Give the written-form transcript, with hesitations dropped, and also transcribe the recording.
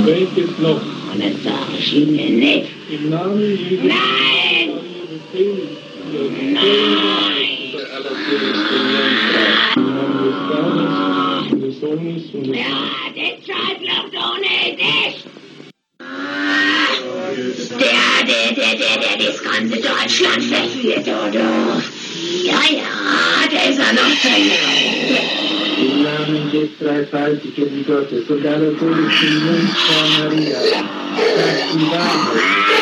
Welches noch? Und das sag ich Ihnen nicht. Im Namen Jesu. Nein! Nein! Im Namen des Vaters und des Sohnes und des Ja, der Zeitloch nicht! Der das ganze Deutschland verführt, oder? Ja, der ist ja noch zu Im Namen des dreifaltigen Gottes und aller Gottes Maria, sagt die Wahrheit.